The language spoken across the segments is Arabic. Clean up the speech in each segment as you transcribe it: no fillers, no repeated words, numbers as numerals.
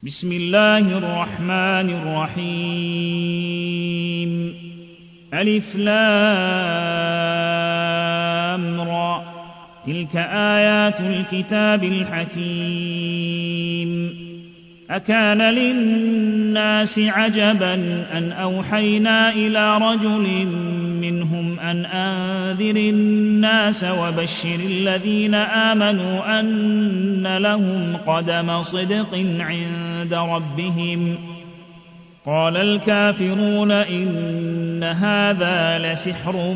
بسم الله الرحمن الرحيم ألف لام را تلك آيات الكتاب الحكيم أكان للناس عجبا أن أوحينا إلى رجل منهم أن أنذر الناس وبشر الذين آمنوا أن لهم قدم صدق عند ربهم قال الكافرون إن هذا لسحر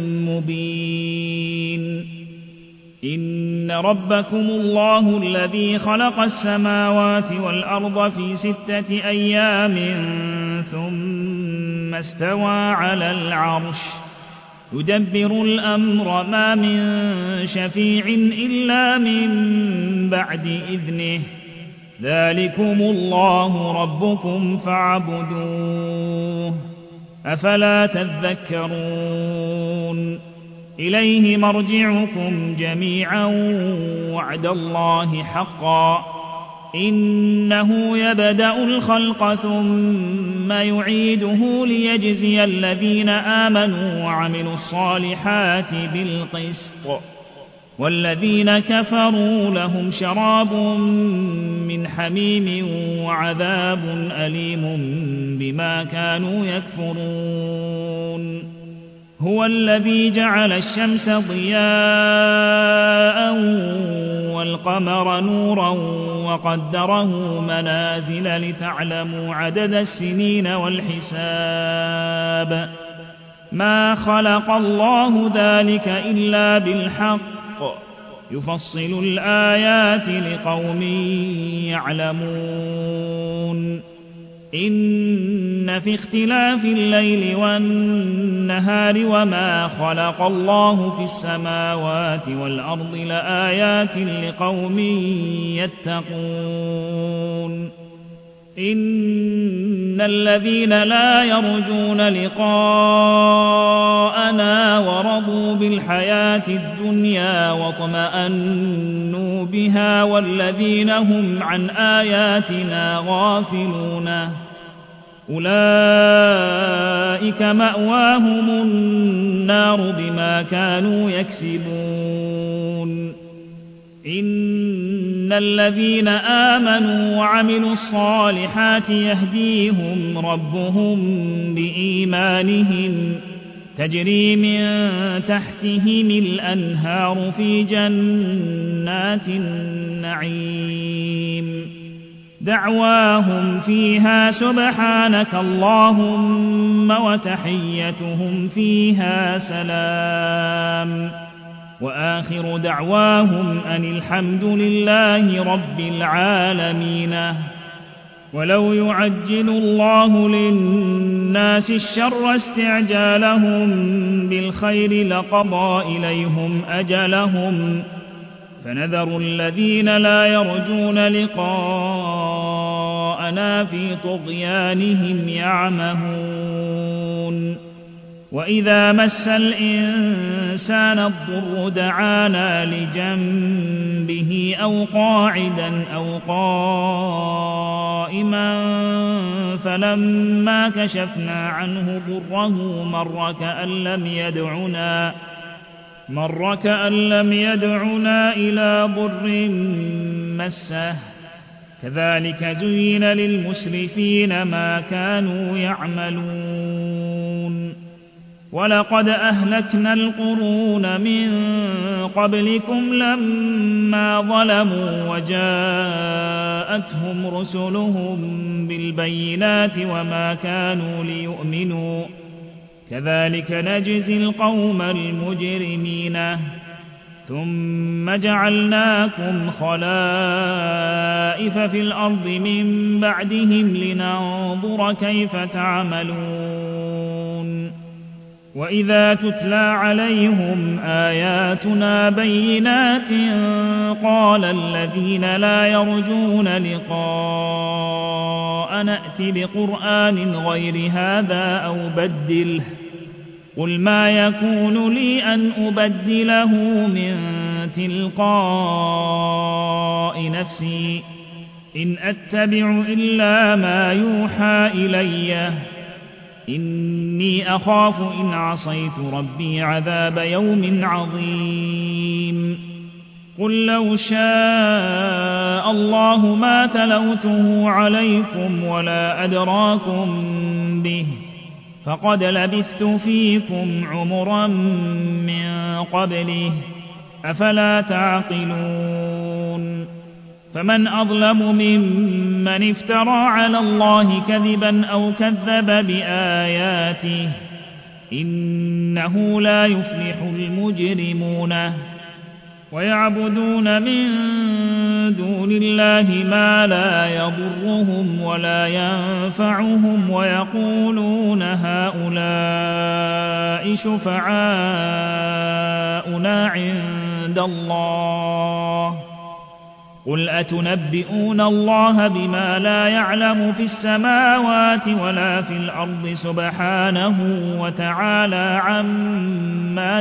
مبين إن ربكم الله الذي خلق السماوات والأرض في 6 أيام ثم استوى على العرش يدبر الأمر ما من شفيع إلا من بعد إذنه ذلكم الله ربكم فاعبدوه أفلا تذكرون إليه مرجعكم جميعا وعد الله حقا إنه يبدأ الخلق ثم يعيده ليجزي الذين آمنوا وعملوا الصالحات بالقسط والذين كفروا لهم شراب من حميم وعذاب أليم بما كانوا يكفرون هو الذي جعل الشمس ضياء والقمر نورا وقدره منازل لتعلموا عدد السنين والحساب ما خلق الله ذلك إلا بالحق يفصل الآيات لقوم يعلمون إن في اختلاف الليل والنهار وما خلق الله في السماوات والأرض لآيات لقوم يتقون إن الذين لا يرجون لقاءنا ورضوا بالحياة الدنيا واطمأنوا بها والذين هم عن آياتنا غافلون أولئك مأواهم النار بما كانوا يكسبون إن الذين آمنوا وعملوا الصالحات يهديهم ربهم بإيمانهم تجري من تحتهم الأنهار في جنات النعيم دعواهم فيها سبحانك اللهم وتحيتهم فيها سلام وآخر دعواهم أن الحمد لله رب العالمين ولو يعجل الله للناس الشر استعجالهم بالخير لقضى إليهم أجلهم فنذر الذين لا يرجون لقاءنا في طغيانهم يعمهون وإذا مس الإنسان الضر دعانا لجنبه أو قاعدا أو قائما فلما كشفنا عنه ضره مر كأن لم يدعنا إلى ضر مسه كذلك زين للمسرفين ما كانوا يعملون ولقد أهلكنا القرون من قبلكم لما ظلموا وجاءتهم رسلهم بالبينات وما كانوا ليؤمنوا كذلك نجزي القوم المجرمين ثم جعلناكم خلائف في الأرض من بعدهم لننظر كيف تعملون وإذا تتلى عليهم آياتنا بينات قال الذين لا يرجون لقاء نأت بقرآن غير هذا أو بدله قل ما يكون لي أن أبدله من تلقاء نفسي إن أتبع إلا ما يوحى إلي إني أخاف إن عصيت ربي عذاب يوم عظيم قل لو شاء الله ما تلوته عليكم ولا أدراكم به فقد لبثت فيكم عمرا من قبله أفلا تعقلون فمن أظلم ممن افترى على الله كذبا أو كذب بآياته إنه لا يفلح المجرمون ويعبدون من دون الله ما لا يضرهم ولا ينفعهم ويقولون هؤلاء شفعاؤنا عند الله قل أتنبئون الله بما لا يعلم في السماوات ولا في الأرض سبحانه وتعالى عما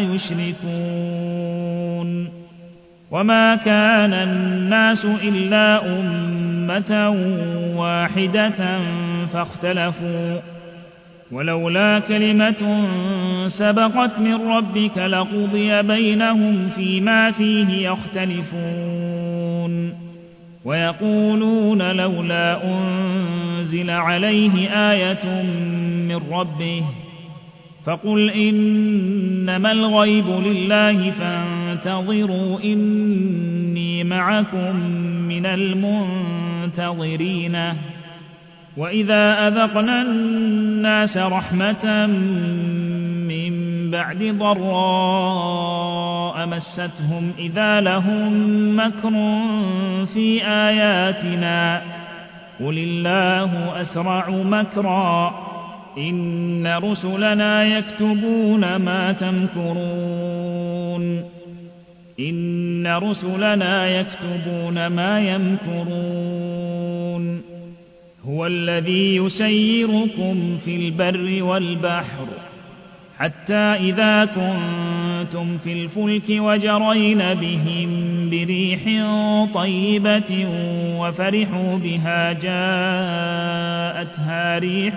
يشركون وما كان الناس إلا أمة واحدة فاختلفوا ولولا كلمة سبقت من ربك لقضي بينهم فيما فيه يختلفون ويقولون لولا أنزل عليه آية من ربه فقل إنما الغيب لله فانتظروا إني معكم من المنتظرين وإذا أذقنا الناس رحمة من بعد ضراء مستهم إذا لهم مكر في آياتنا قل الله أسرع مكرا إن رسلنا يكتبون ما تمكرون إن رسلنا يكتبون ما يمكرون هو الذي يسيركم في البر والبحر حتى إذا كنتم في الفلك وجرين بهم بريح طيبة وفرحوا بها جاءتها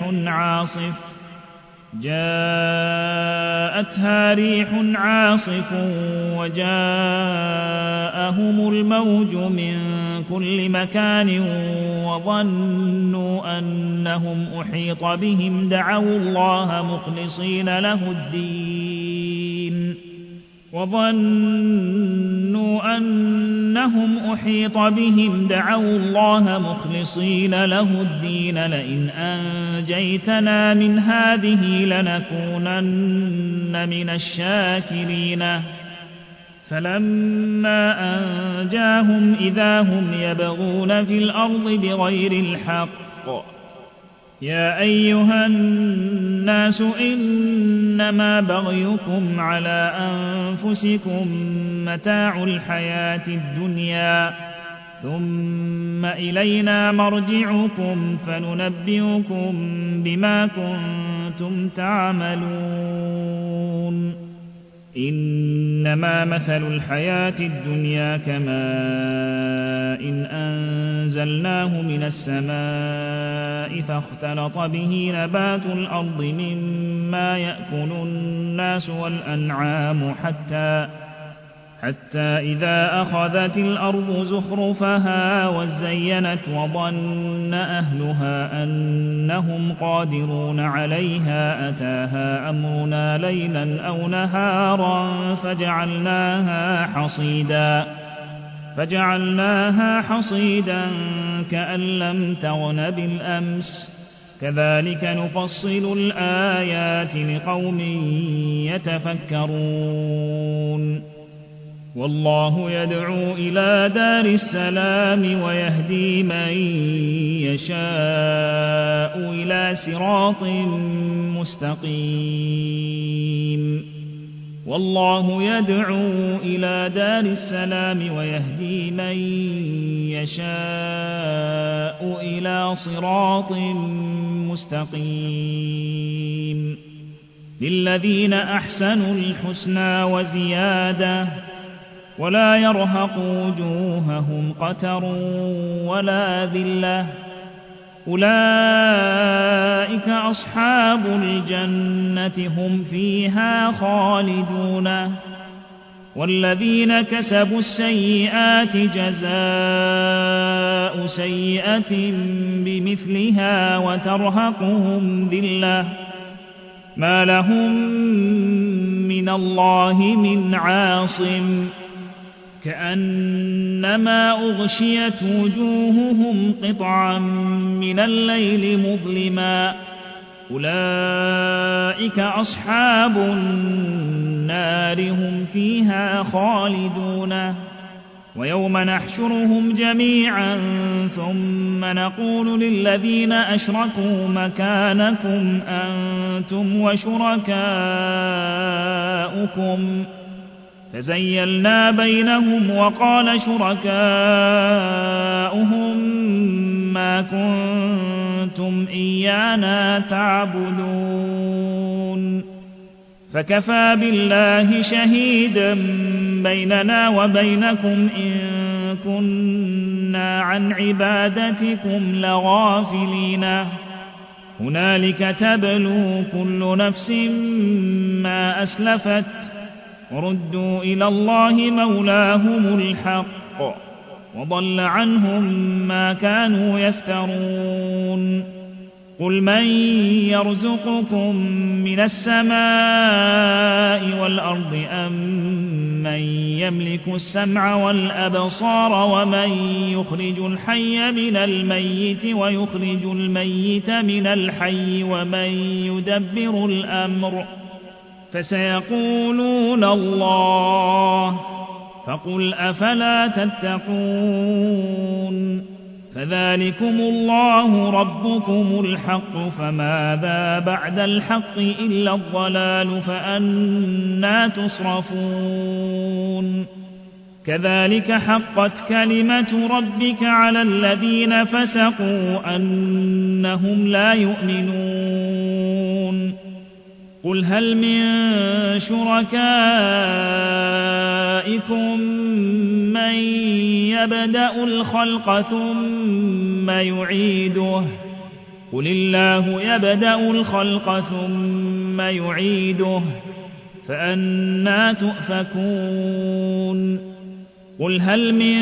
ريح عاصف وجاءهم الموج من كل مكان وظنوا أنهم أحيط بهم دعوا الله مخلصين له الدين لئن أنجيتنا من هذه لنكونن من الشاكرين فلما أنجاهم إذا هم يبغون في الأرض بغير الحق يا أيها الناس إنما بغيكم على أنفسكم متاع الحياة الدنيا ثم إلينا مرجعكم فننبئكم بما كنتم تعملون إنما مثل الحياة الدنيا كماء إن أنزلناه من السماء فاختلط به نبات الأرض مما يأكل الناس والأنعام حتى إذا أخذت الأرض زخرفها وزينت وظن أهلها أنهم قادرون عليها أتاها أمرنا ليلا أو نهارا فجعلناها حصيدا كأن لم تغن بالأمس كذلك نفصل الآيات لقوم يتفكرون والله يدعو إلى دار السلام ويهدي من يشاء إلى صراط مستقيم والله يدعو إلى دار السلام ويهدي من يشاء إلى صراط مستقيم للذين أحسنوا الحسنى وزيادة ولا يرهق وجوههم قتر ولا ذلة أولئك أصحاب الجنة هم فيها خالدون والذين كسبوا السيئات جزاء سيئة بمثلها وترهقهم ذلة ما لهم من الله من عاصم كأنما أغشيت وجوههم قطعا من الليل مظلما أولئك أصحاب النار هم فيها خالدون ويوم نحشرهم جميعا ثم نقول للذين أشركوا مكانكم أنتم وشركاؤكم فزيلنا بينهم وقال شركاؤهم ما كنتم إيانا تعبدون فكفى بالله شهيدا بيننا وبينكم إن كنا عن عبادتكم لغافلين هنالك تبلو كل نفس ما أسلفت وردوا إلى الله مولاهم الحق وضل عنهم ما كانوا يفترون قل من يرزقكم من السماء والأرض أم من يملك السمع والأبصار ومن يخرج الحي من الميت ويخرج الميت من الحي ومن يدبر الأمر فسيقولون الله فقل أفلا تتقون فذلكم الله ربكم الحق فماذا بعد الحق إلا الضلال فأنى تصرفون كذلك حقت كلمة ربك على الذين فسقوا أنهم لا يؤمنون قل هل من شركائكم من يبدأ الخلق ثم يعيده قل الله يبدأ الخلق ثم يعيده فأنى تؤفكون قل هل من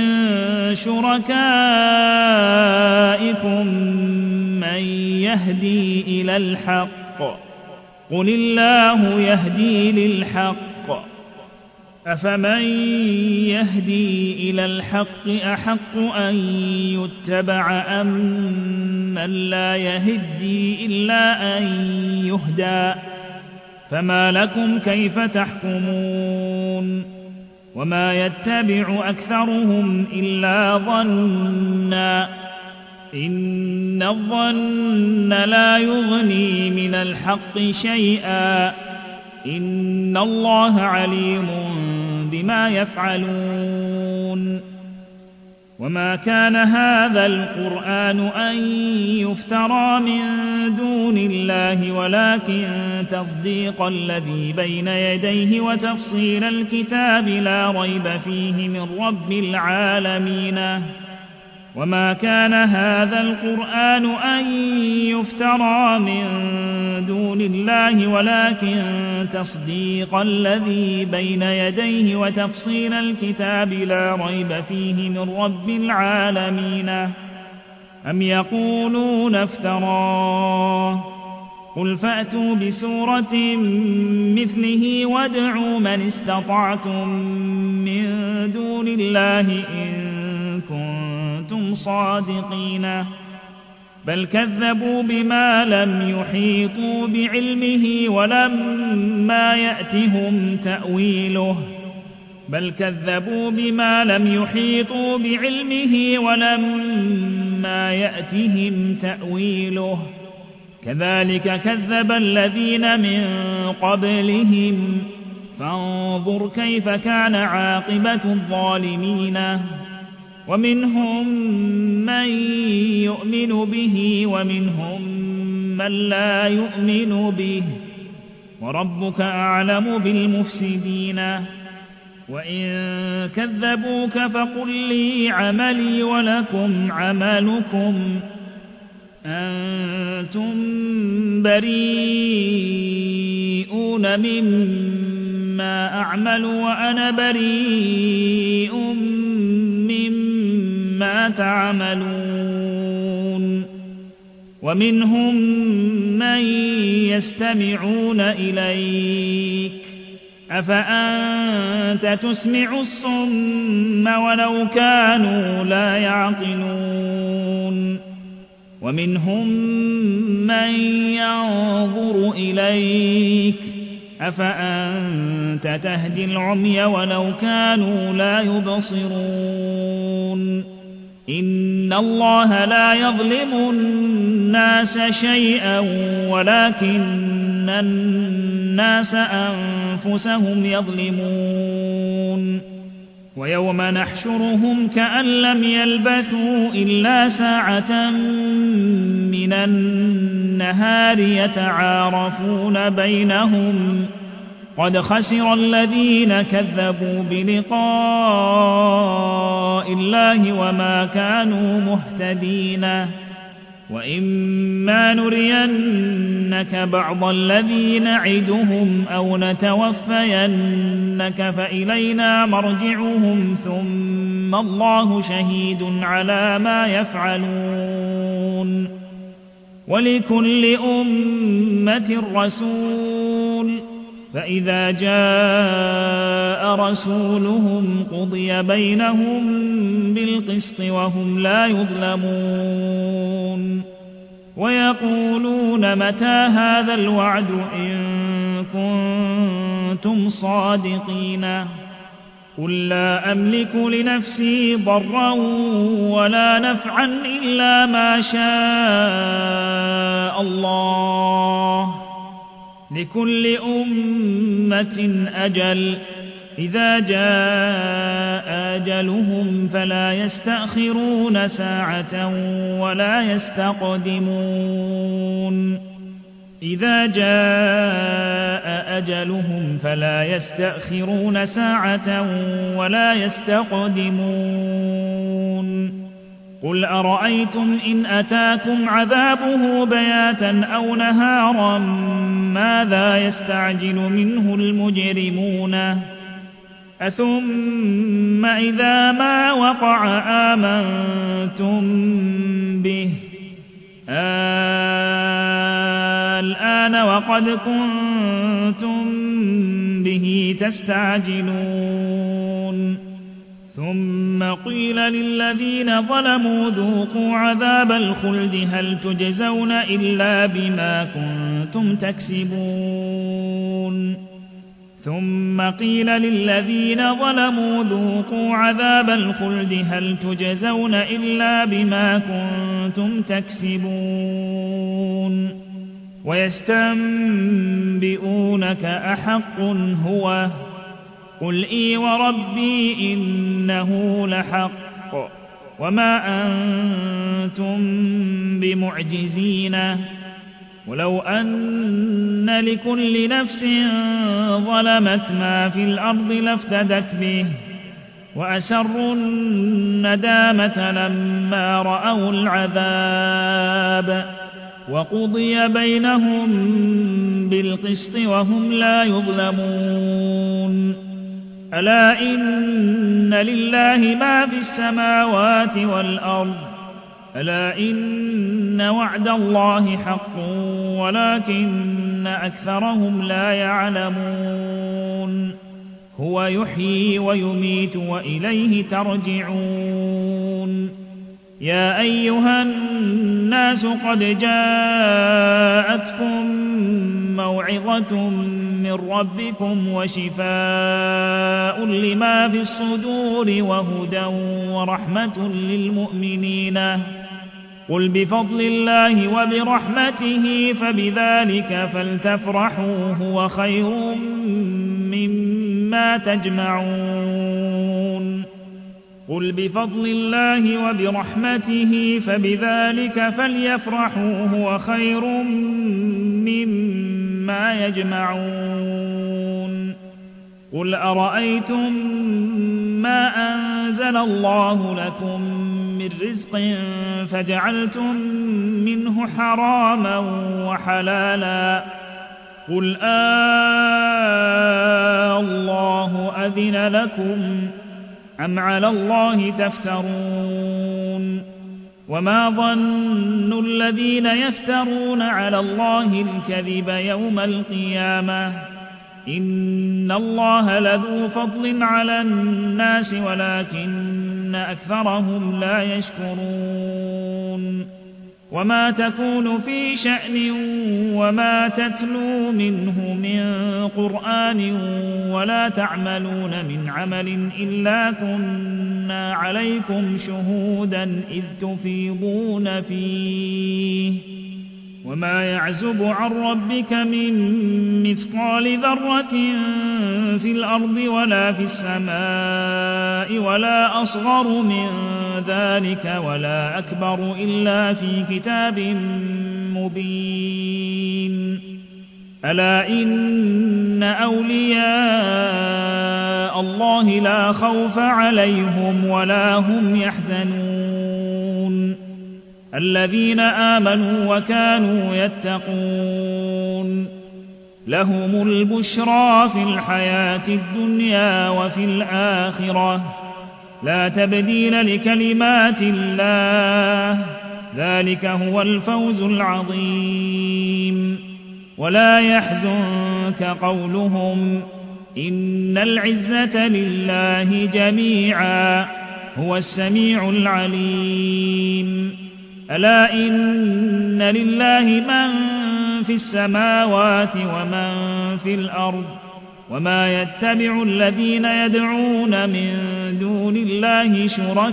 شركائكم من يهدي إلى الحق قل الله يهدي للحق أفمن يهدي إلى الحق أحق أن يتبع أم من لا يهدي إلا أن يهدى فما لكم كيف تحكمون وما يتبع أكثرهم إلا ظنا إن الظن لا يغني من الحق شيئا إن الله عليم بما يفعلون وما كان هذا القرآن أن يفترى من دون الله ولكن تصديق الذي بين يديه وتفصيل الكتاب لا ريب فيه من رب العالمين وما كان هذا القرآن أن يفترى من دون الله ولكن تصديق الذي بين يديه وتفصيل الكتاب لا ريب فيه من رب العالمين أم يقولون افتراه قل فأتوا بسورة مثله وادعوا من استطعتم من دون الله إن كنتم صادقين بل كذبوا بما لم يحيطوا بعلمه ولما يأتهم تأويله كذلك كذب الذين من قبلهم فانظر كيف كان عاقبة الظالمين ومنهم من يؤمن به ومنهم من لا يؤمن به وربك أعلم بالمفسدين وإن كذبوك فقل لي عملي ولكم عملكم أنتم بريئون مما أعمل وأنا بريء مما تعملون ومنهم من يستمعون إليك أفأنت تسمع الصم ولو كانوا لا يعقلون ومنهم من ينظر إليك أفأنت تهدي العمي ولو كانوا لا يبصرون إن الله لا يظلم الناس شيئا ولكن الناس أنفسهم يظلمون ويوم نحشرهم كأن لم يلبثوا إلا ساعة من النهار يتعارفون بينهم قد خسر الذين كذبوا بلقاء الله وما كانوا مهتدين وإما نرينك بعض الذي نعدهم أو نتوفينك فإلينا مرجعهم ثم الله شهيد على ما يفعلون ولكل أمة رسول فإذا جاء رسولهم قضي بينهم بالقسط وهم لا يظلمون ويقولون متى هذا الوعد إن كنتم صادقين قل لا أملك لنفسي ضرا ولا نفعا إلا ما شاء الله لكل أمة أجل إذا جاء أجلهم فلا يستأخرون ساعة ولا يستقدمون إذا جاء أجلهم فلا يستأخرون ساعة ولا يستقدمون قل أرأيتم إن أتاكم عذابه بياتا أو نهارا ماذا يستعجل منه المجرمون أثم إذا ما وقع آمنتم به الآن وقد كنتم به تستعجلون ثم قيل للذين ظلموا ذوقوا عذاب الخلد هل تجزون إلا بما كنتم تكسبون ثم قيل للذين ظلموا ذوقوا عذاب الخلد هل تجزون إلا بما كنتم تكسبون ويستنبئونك أحق هو قل إي وربي إنه لحق وما أنتم بمعجزين ولو أن لكل نفس ظلمت ما في الأرض لافتدت به وأسروا الندامة لما رأوا العذاب وقضي بينهم بالقسط وهم لا يظلمون ألا إن لله ما في السماوات والأرض ألا إن وعد الله حق ولكن أكثرهم لا يعلمون هو يحيي ويميت وإليه ترجعون يا أيها الناس قد جاءتكم موعظة من ربكم وشفاء لما في الصدور وهدى ورحمة للمؤمنين قل بفضل الله وبرحمته فبذلك فلتفرحوا هو خير مما تجمعون قل بفضل الله وبرحمته فبذلك فليفرحوا هو خير مما يجمعون قل أرأيتم ما أنزل الله لكم من رزق فجعلتم منه حراما وحلالا قل الله أذن لكم أم على الله تفترون وما ظن الذين يفترون على الله الكذب يوم القيامة إن الله لذو فضل على الناس ولكن أكثرهم لا يشكرون وما تكون في شأن وما تتلو منه من قرآن ولا تعملون من عمل إلا كنا عليكم شهودا إذ تفيضون فيه وما يعزب عن ربك من مثقال ذرة في الأرض ولا في السماء ولا أصغر من ذلك ولا أكبر إلا في كتاب مبين ألا إن أولياء الله لا خوف عليهم ولا هم يحزنون الذين آمنوا وكانوا يتقون لهم البشرى في الحياة الدنيا وفي الآخرة لا تبديل لكلمات الله ذلك هو الفوز العظيم ولا يحزنك قولهم إن العزة لله جميعا هو السميع العليم ألا إن لله من في السماوات ومن في الأرض وما يتبع الذين يدعون من دون الله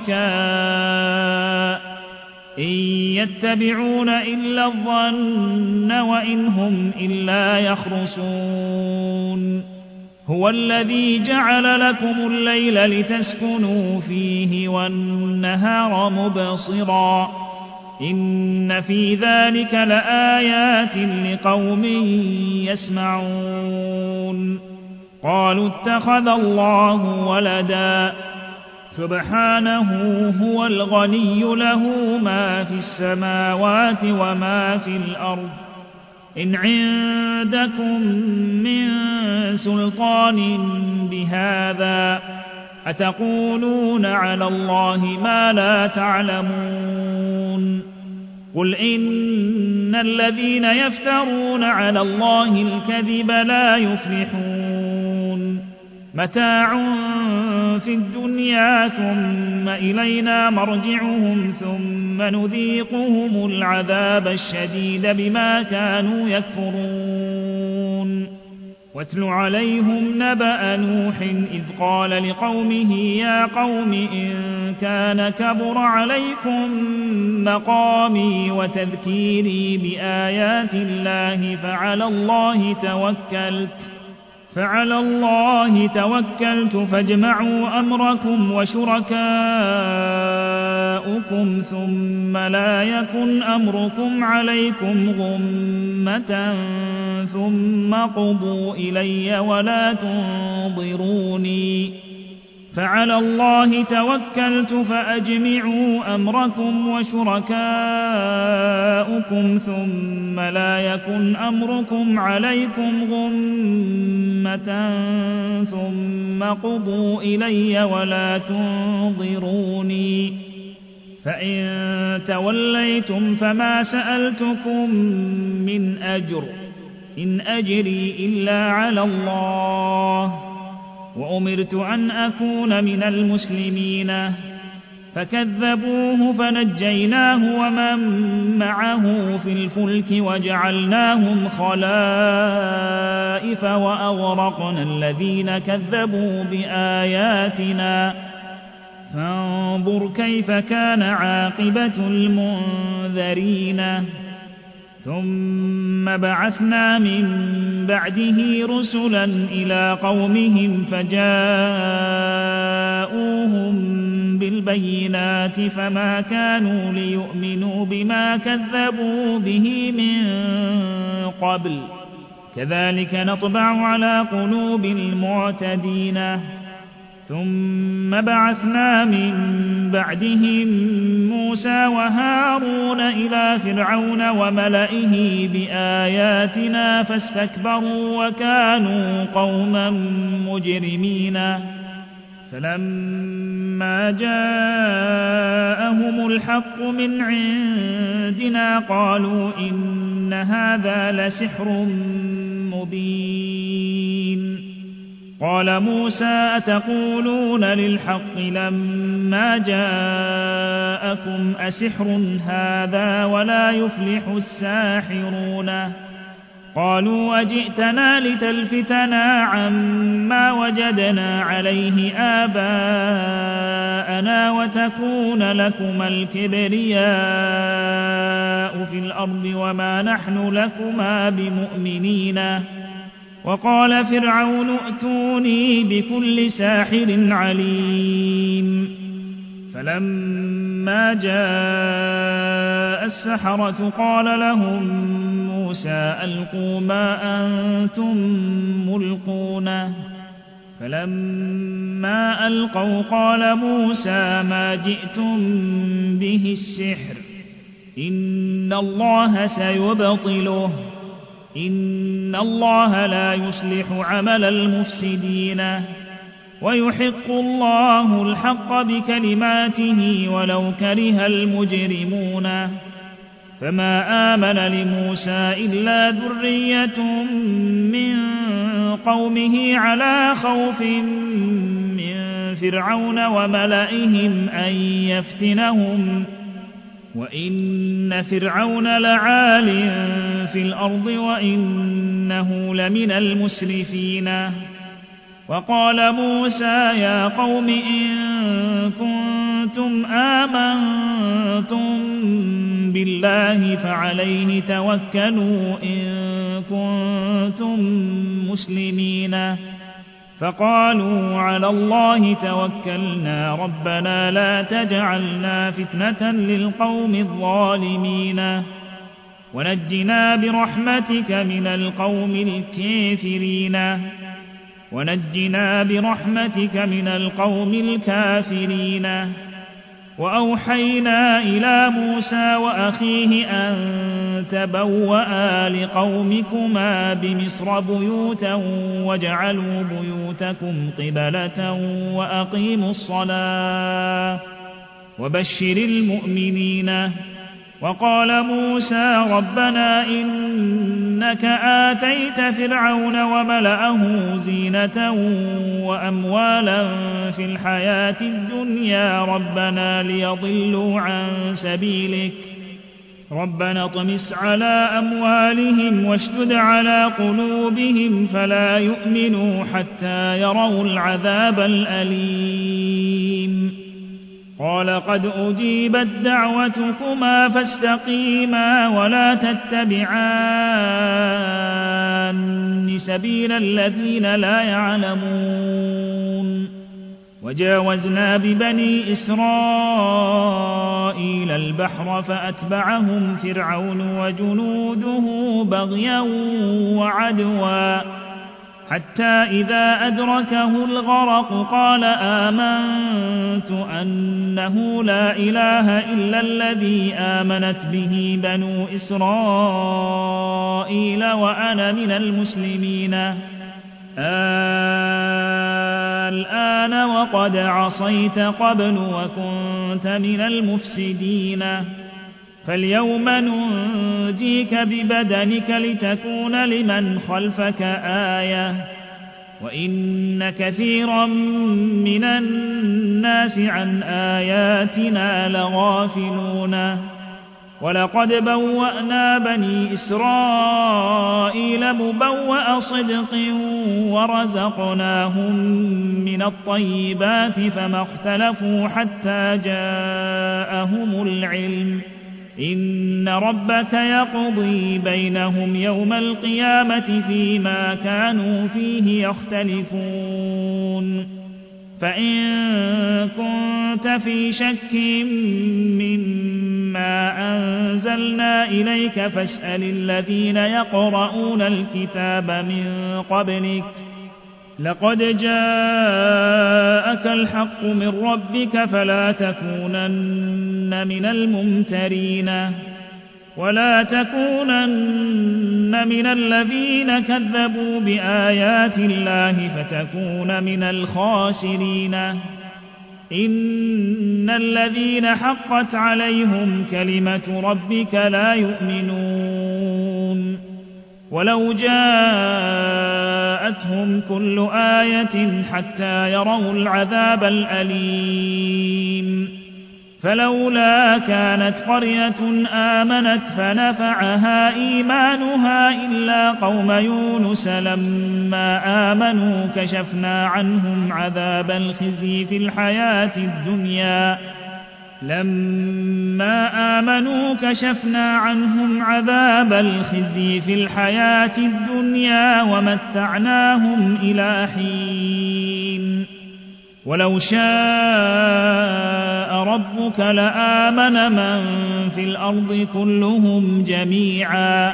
شركاء إن يتبعون إلا الظن وإن هم إلا يخرصون هو الذي جعل لكم الليل لتسكنوا فيه والنهار مبصرا إن في ذلك لآيات لقوم يسمعون قالوا اتخذ الله ولدا سبحانه هو الغني له ما في السماوات وما في الأرض إن عندكم من سلطان بهذا أتقولون على الله ما لا تعلمون قل إن الذين يفترون على الله الكذب لا يفلحون متاع في الدنيا ثم إلينا مرجعهم ثم نذيقهم العذاب الشديد بما كانوا يكفرون واتل عليهم نبأ نوح إذ قال لقومه يا قوم إن كان كبر عليكم مقامي وتذكيري بآيات الله فعلى الله توكلت فاجمعوا أمركم وشركاؤكم ثم لا يكن أمركم عليكم غمة ثم قضوا إلي ولا تنظروني فعلى الله توكلت فأجمعوا أمركم وشركاؤكم ثم لا يكن أمركم عليكم غمة ثم قضوا إلي ولا تنظروني فإن توليتم فما سألتكم من أجر إن أجري إلا على الله وأمرت أن أكون من المسلمين فكذبوه فنجيناه ومن معه في الفلك وجعلناهم خلائف وأغرقنا الذين كذبوا بآياتنا فانظر كيف كان عاقبة المنذرين ثم بعثنا من بعده رسلا إلى قومهم فجاءوهم بالبينات فما كانوا ليؤمنوا بما كذبوا به من قبل كذلك نطبع على قلوب المعتدين ثم بعثنا من بعدهم موسى وهارون إلى فرعون وملئه بآياتنا فاستكبروا وكانوا قوما مجرمين فلما جاءهم الحق من عندنا قالوا إن هذا لسحر مبين قال موسى أتقولون للحق لما جاءكم أسحر هذا ولا يفلح الساحرون قالوا أجئتنا لتلفتنا عما وجدنا عليه آباءنا وتكون لكما الكبرياء في الأرض وما نحن لكما بمؤمنين وقال فرعون ائتوني بكل ساحر عليم فلما جاء السحرة قال لهم موسى ألقوا ما أنتم ملقون فلما ألقوا قال موسى ما جئتم به السحر إن الله سيبطله إن الله لا يصلح عمل المفسدين ويحق الله الحق بكلماته ولو كره المجرمون فما آمن لموسى إلا ذرية من قومه على خوف من فرعون وملئهم أن يفتنهم وإن فرعون لعال في الأرض وإنه لمن المسرفين وقال موسى يا قوم إن كنتم آمنتم بالله فعليه توكلوا إن كنتم مسلمين فقالوا على الله توكلنا ربنا لا تجعلنا فتنة للقوم الظالمين ونجنا برحمتك من القوم الكافرين ونجنا برحمتك من القوم الكافرين وأوحينا إلى موسى وأخيه أن تبوأ لقومكما بمصر بيوتا واجعلوا بيوتكم قبلة وأقيموا الصلاة وبشر المؤمنين وقال موسى ربنا إنك آتيت فرعون وملأه زينة وأموالا في الحياة الدنيا ربنا ليضلوا عن سبيلك ربنا اطمس على أموالهم واشدد على قلوبهم فلا يؤمنوا حتى يروا العذاب الأليم قال قد أجيبت دعوتكما فاستقيما ولا تتبعان سبيل الذين لا يعلمون وجاوزنا ببني إسرائيل البحر فأتبعهم فرعون وجنوده بغيا وعدوا حتى إذا أدركه الغرق قال آمنت أنه لا إله إلا الذي آمنت به بنو إسرائيل وأنا من المسلمين الآن وقد عصيت قبل وكنت من المفسدين فاليوم ننجيك ببدنك لتكون لمن خلفك آية وإن كثيرا من الناس عن آياتنا لغافلون ولقد بوأنا بني إسرائيل مبوأ صدق ورزقناهم من الطيبات فما اختلفوا حتى جاءهم العلم إن ربك يقضي بينهم يوم القيامة فيما كانوا فيه يختلفون فإن كنت في شك مما أنزلنا إليك فاسأل الذين يقرؤون الكتاب من قبلك لقد جاءك الحق من ربك فلا تكونن من الممترين ولا تكونن من الذين كذبوا بآيات الله فتكون من الخاسرين إن الذين حقت عليهم كلمة ربك لا يؤمنون ولو جاءتهم كل آية حتى يروا العذاب الأليم فلولا كانت قرية آمنت فنفعها إيمانها إلا قوم يونس لما آمنوا كشفنا عنهم عذاب الخزي في الحياة الدنيا ومتعناهم إلى حين ولو شاء ربك لآمن من في الأرض كلهم جميعا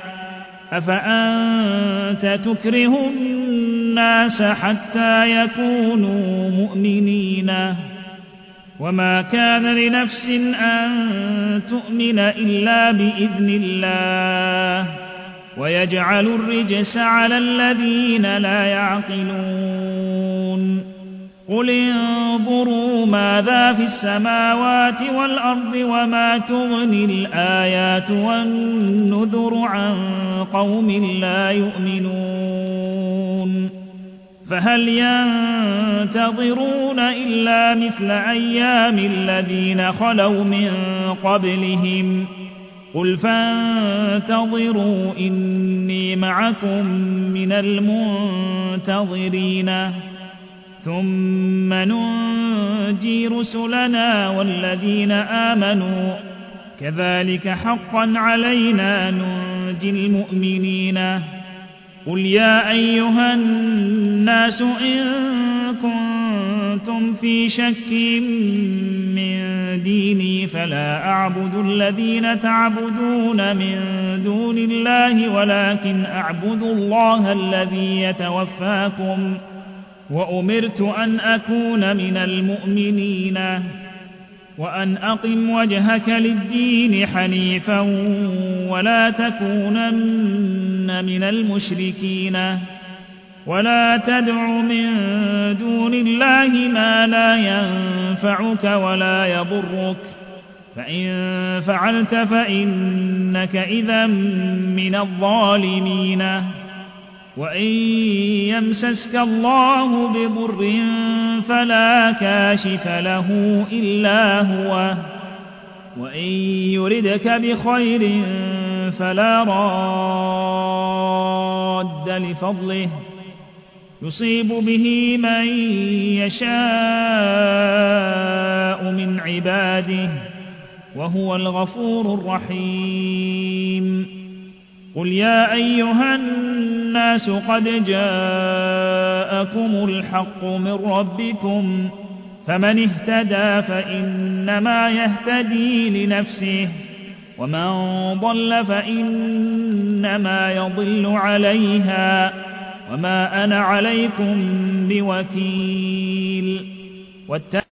أفأنت تكره الناس حتى يكونوا مؤمنين وما كان لنفس أن تؤمن إلا بإذن الله ويجعل الرجس على الذين لا يعقلون قل انظروا ماذا في السماوات والأرض وما تغني الآيات والنذر عن قوم لا يؤمنون فهل ينتظرون إلا مثل أيام الذين خلوا من قبلهم قل فانتظروا إني معكم من المنتظرين ثم ننجي رسلنا والذين آمنوا كذلك حقا علينا ننجي المؤمنين قل يا أيها الناس إن كنتم في شك من ديني فلا أعبد الذين تعبدون من دون الله ولكن أعبد الله الذي يتوفاكم وأمرت أن أكون من المؤمنين وأن أقم وجهك للدين حنيفا ولا تكونن من المشركين ولا تدع من دون الله ما لا ينفعك ولا يضرك فإن فعلت فإنك إذا من الظالمين وإن يمسسك الله بضر فلا كاشف له إلا هو وإن يردك بخير فلا راد لفضله يصيب به من يشاء من عباده وهو الغفور الرحيم قل يا أيها الناس قد جاءكم الحق من ربكم فمن اهتدى فإنما يهتدي لنفسه ومن ضل فإنما يضل عليها وما أنا عليكم بوكيل